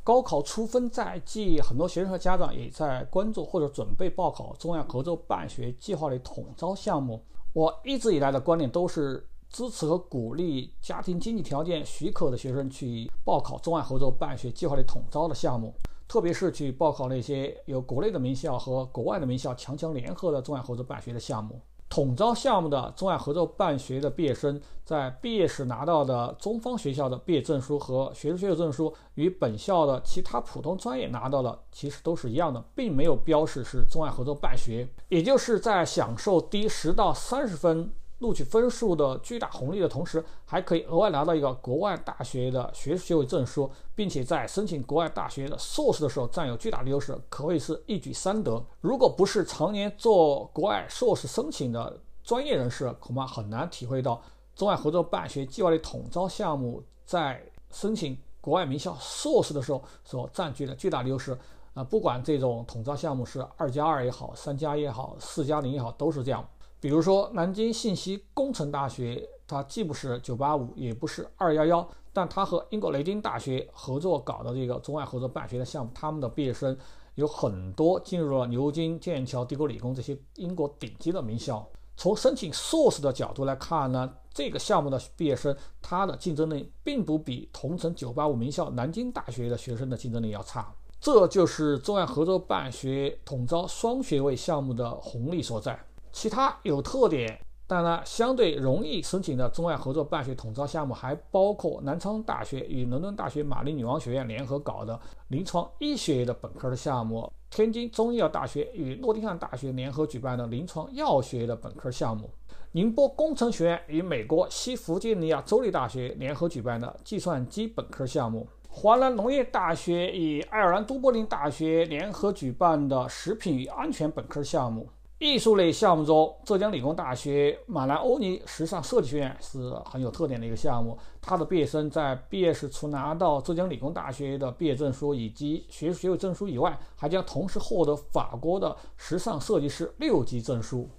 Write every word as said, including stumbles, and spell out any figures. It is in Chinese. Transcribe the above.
高考出分在即，很多学生和家长也在关注或者准备报考中外合作办学计划类统招项目。我一直以来的观点都是支持和鼓励家庭经济条件许可的学生去报考中外合作办学计划类统招的项目，特别是去报考那些由国内的名校和国外的名校强强联合的中外合作办学的项目。统招项目的中外合作办学的毕业生在毕业时拿到的中方学校的毕业证书和学士学位证书，与本校的其他普通专业拿到的其实都是一样的，并没有标示是中外合作办学，也就是在享受低十到三十分录取分数的巨大红利的同时，还可以额外拿到一个国外大学的学士学位证书，并且在申请国外大学的硕士的时候占有巨大的优势，可谓是一举三得。如果不是常年做国外硕士申请的专业人士，恐怕很难体会到中外合作办学计划类统招项目在申请国外名校硕士的时候所占据的巨大的优势。呃，不管这种统招项目是二加二也好，三加一也好，四加零也好，都是这样。比如说南京信息工程大学，它既不是九八五也不是二一一，但它和英国雷丁大学合作搞的这个中外合作办学的项目，他们的毕业生有很多进入了牛津、剑桥、帝国理工这些英国顶级的名校。从申请硕士的角度来看呢，这个项目的毕业生他的竞争力并不比同城九八五名校南京大学的学生的竞争力要差。这就是中外合作办学统招双学位项目的红利所在。其他有特点但呢相对容易申请的中外合作办学统招项目，还包括南昌大学与伦敦大学玛丽女王学院联合搞的临床医学的本科的项目，天津中医药大学与诺丁汉大学联合举办的临床药学的本科项目，宁波工程学院与美国西弗吉尼亚州立大学联合举办的计算机本科项目，华南农业大学与爱尔兰都柏林大学联合举办的食品与安全本科项目。艺术类项目中，浙江理工大学马兰欧尼时尚设计学院是很有特点的一个项目，它的毕业生在毕业时除拿到浙江理工大学的毕业证书以及学士学位证书以外，还将同时获得法国的时尚设计师六级证书。